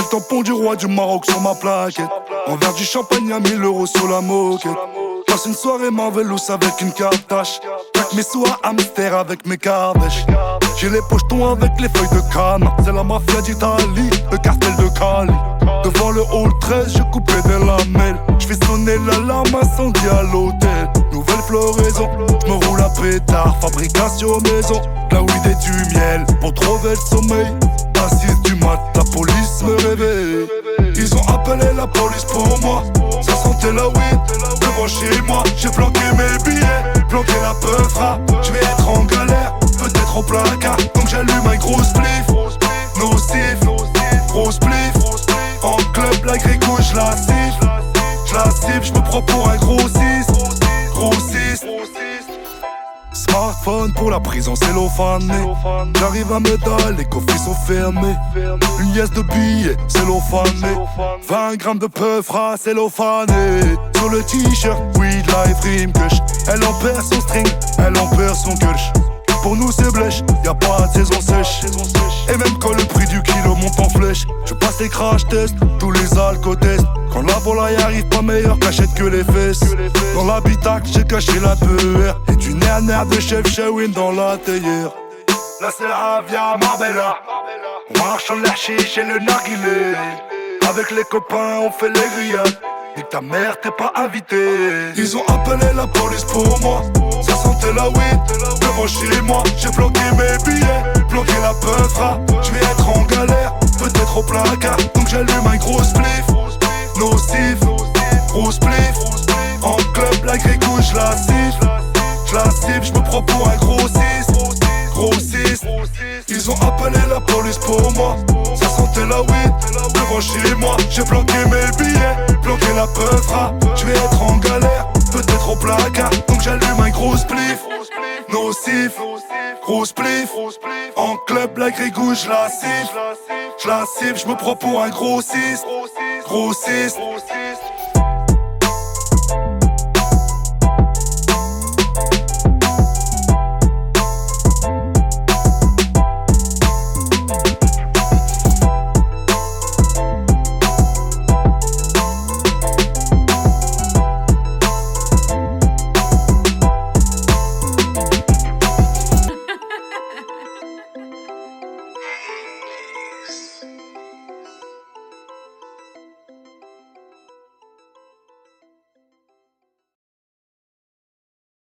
J'ai le tampon du roi du Maroc sur ma plaquette. Un verre du champagne à 1000 euros sur la moquette. Passe une soirée Marvelous avec une cartache. Claque mes sous à hamster avec mes cardèches. J'ai les pochetons avec les feuilles de canne. C'est la mafia d'Italie, le cartel de Cali. Devant le hall 13, je coupais des lamelles. J'fais sonner l'alarme incendie à l'hôtel. Nouvelle floraison, j'me roule à pétard. Fabrication maison, la weed et du miel. Pour trouver le sommeil, à 6 du mat, la police me réveille. Ils ont appelé la police pour moi. Ça sentait la weed, devant chez moi. J'ai planqué mes billets, planqué la peufra. J'vais être en galère, peut-être au placard. Donc j'allume un gros spliff, nocif, gros spliff. En club, la gréco, j'la cible, j'me prends pour un gros 6. Smartphone pour la prison cellophanée. J'arrive à Medal, les coffres sont fermés. Une liesse de billets cellophanée. 20 grammes de peufra cellophané. Sur le t-shirt, weed life rime kush. Elle en perd son string, elle en perd son kush. Pour nous c'est blèche, y'a pas de saison sèche. Et même quand le prix du kilo monte en flèche, je passe les crash tests, tous les alcotests. Quand la volaille arrive pas meilleure cachette que les fesses. Dans l'habitacle j'ai caché la peur. Et du nerf de chef Shawin dans la théière. Là c'est la via Marbella. On marche en l'hachiche et le narguilé. Avec les copains on fait les grillades. Nique ta mère, t'es pas invité. Ils ont appelé la police pour moi. Ça sentait la weed, devant chez moi. J'ai bloqué mes billets, bloqué la peufra. J'vais être en galère, peut-être au placard. Donc j'allume un gros spliff, nocif, gros spliff. En club, la gréco, j'la cible, j'me prends pour un gros 6. Ils ont appelé la police pour moi. Ça sentait la weed, devant chez moi. J'ai bloqué mes billets, bloqué la peufra. J'vais être en galère, peut-être au placard. Donc j'allume un gros spliff, nocif, gros spliff. En club, la grégouille, j'la cible, j'me prends pour un gros 6.